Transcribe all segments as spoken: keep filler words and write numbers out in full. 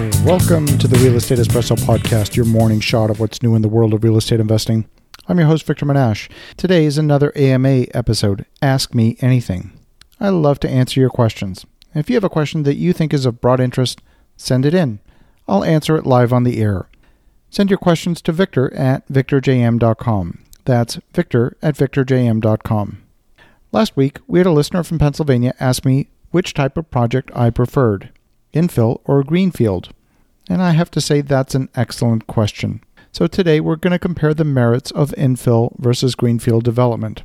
Welcome to the Real Estate Espresso Podcast, your morning shot of what's new in the world of real estate investing. I'm your host, Victor Menashe. Today is another A M A episode, Ask Me Anything. I love to answer your questions. If you have a question that you think is of broad interest, send it in. I'll answer it live on the air. Send your questions to Victor at victor j m dot com. That's Victor at victor j m dot com. Last week, we had a listener from Pennsylvania ask me which type of project I preferred, infill or greenfield. And I have to say that's an excellent question. So today we're going to compare the merits of infill versus greenfield development.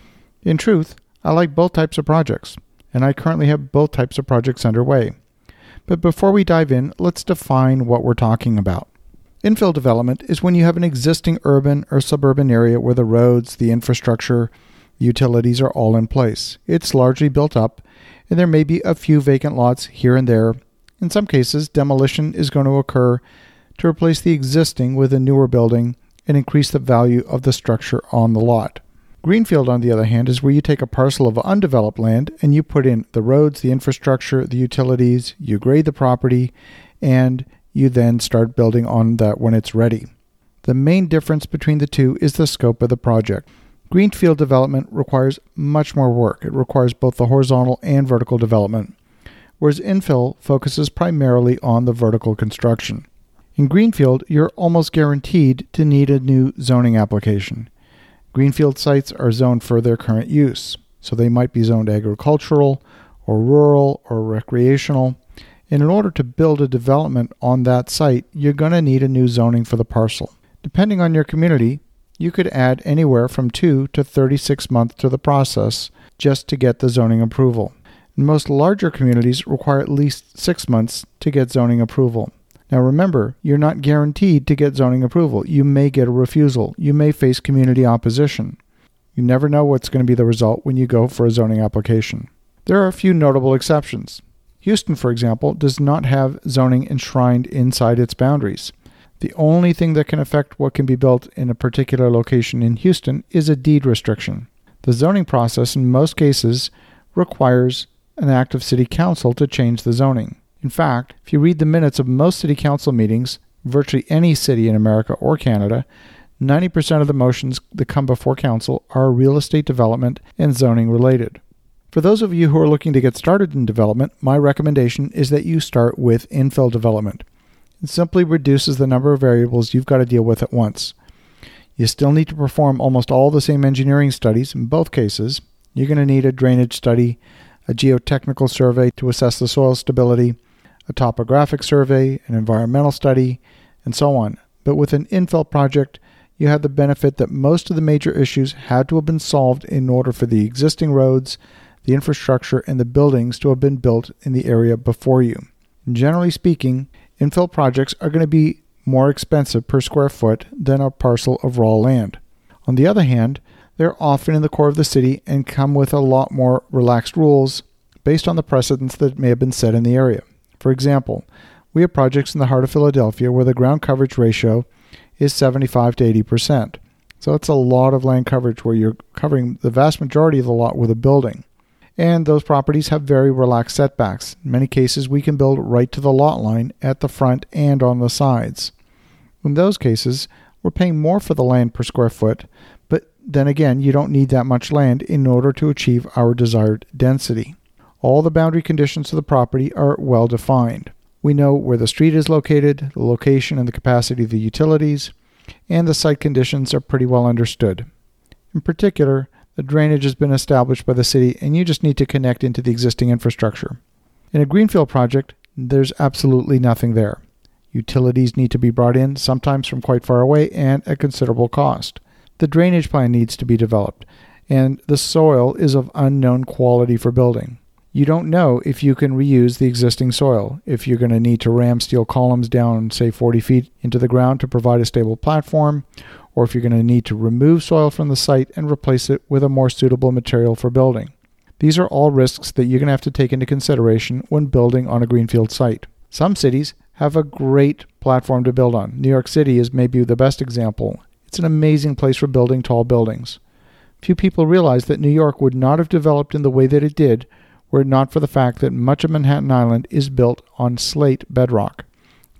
In truth, I like both types of projects, and I currently have both types of projects underway. But before we dive in, let's define what we're talking about. Infill development is when you have an existing urban or suburban area where the roads, the infrastructure, the utilities are all in place. It's largely built up, and there may be a few vacant lots here and there. In some cases, demolition is going to occur to replace the existing with a newer building and increase the value of the structure on the lot. Greenfield, on the other hand, is where you take a parcel of undeveloped land and you put in the roads, the infrastructure, the utilities, you grade the property, and you then start building on that when it's ready. The main difference between the two is the scope of the project. Greenfield development requires much more work. It requires both the horizontal and vertical development, whereas infill focuses primarily on the vertical construction. In greenfield, you're almost guaranteed to need a new zoning application. Greenfield sites are zoned for their current use, so they might be zoned agricultural or rural or recreational. And in order to build a development on that site, you're going to need a new zoning for the parcel. Depending on your community, you could add anywhere from two to thirty-six months to the process just to get the zoning approval. Most larger communities require at least six months to get zoning approval. Now remember, you're not guaranteed to get zoning approval. You may get a refusal. You may face community opposition. You never know what's going to be the result when you go for a zoning application. There are a few notable exceptions. Houston, for example, does not have zoning enshrined inside its boundaries. The only thing that can affect what can be built in a particular location in Houston is a deed restriction. The zoning process in most cases requires an act of city council to change the zoning. In fact, if you read the minutes of most city council meetings, virtually any city in America or Canada, ninety percent of the motions that come before council are real estate development and zoning related. For those of you who are looking to get started in development, my recommendation is that you start with infill development. It simply reduces the number of variables you've got to deal with at once. You still need to perform almost all the same engineering studies in both cases. You're going to need a drainage study, a geotechnical survey to assess the soil stability, a topographic survey, an environmental study, and so on. But with an infill project, you have the benefit that most of the major issues had to have been solved in order for the existing roads, the infrastructure, and the buildings to have been built in the area before you. Generally speaking, infill projects are going to be more expensive per square foot than a parcel of raw land. On the other hand, they're often in the core of the city and come with a lot more relaxed rules based on the precedents that may have been set in the area. For example, we have projects in the heart of Philadelphia where the ground coverage ratio is seventy-five to eighty percent. So it's a lot of land coverage where you're covering the vast majority of the lot with a building. And those properties have very relaxed setbacks. In many cases, we can build right to the lot line at the front and on the sides. In those cases, we're paying more for the land per square foot, but then again, you don't need that much land in order to achieve our desired density. All the boundary conditions of the property are well defined. We know where the street is located, the location and the capacity of the utilities, and the site conditions are pretty well understood. In particular, the drainage has been established by the city and you just need to connect into the existing infrastructure. In a greenfield project, there's absolutely nothing there. Utilities need to be brought in, sometimes from quite far away and at considerable cost. The drainage plan needs to be developed, and the soil is of unknown quality for building. You don't know if you can reuse the existing soil, if you're going to need to ram steel columns down, say, forty feet into the ground to provide a stable platform, or if you're going to need to remove soil from the site and replace it with a more suitable material for building. These are all risks that you're going to have to take into consideration when building on a greenfield site. Some cities have a great platform to build on. New York City is maybe the best example. It's an amazing place for building tall buildings. Few people realize that New York would not have developed in the way that it did were it not for the fact that much of Manhattan Island is built on slate bedrock.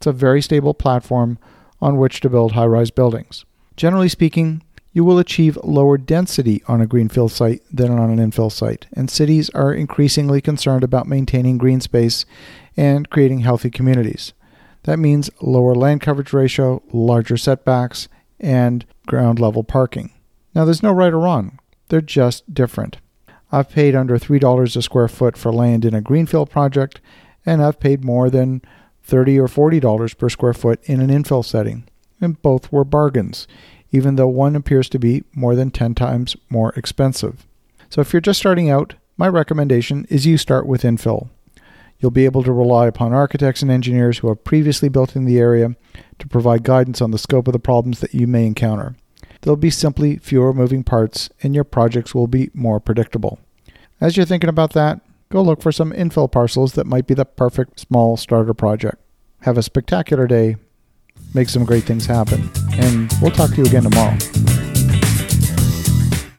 It's a very stable platform on which to build high-rise buildings. Generally speaking, you will achieve lower density on a greenfield site than on an infill site, and cities are increasingly concerned about maintaining green space and creating healthy communities. That means lower land coverage ratio, larger setbacks, and ground level parking. Now, there's no right or wrong. They're just different. I've paid under three dollars a square foot for land in a greenfield project, and I've paid more than thirty dollars or forty dollars per square foot in an infill setting, and both were bargains, even though one appears to be more than ten times more expensive. So if you're just starting out, my recommendation is you start with infill. You'll be able to rely upon architects and engineers who have previously built in the area to provide guidance on the scope of the problems that you may encounter. There'll be simply fewer moving parts, and your projects will be more predictable. As you're thinking about that, go look for some infill parcels that might be the perfect small starter project. Have a spectacular day. Make some great things happen. And we'll talk to you again tomorrow.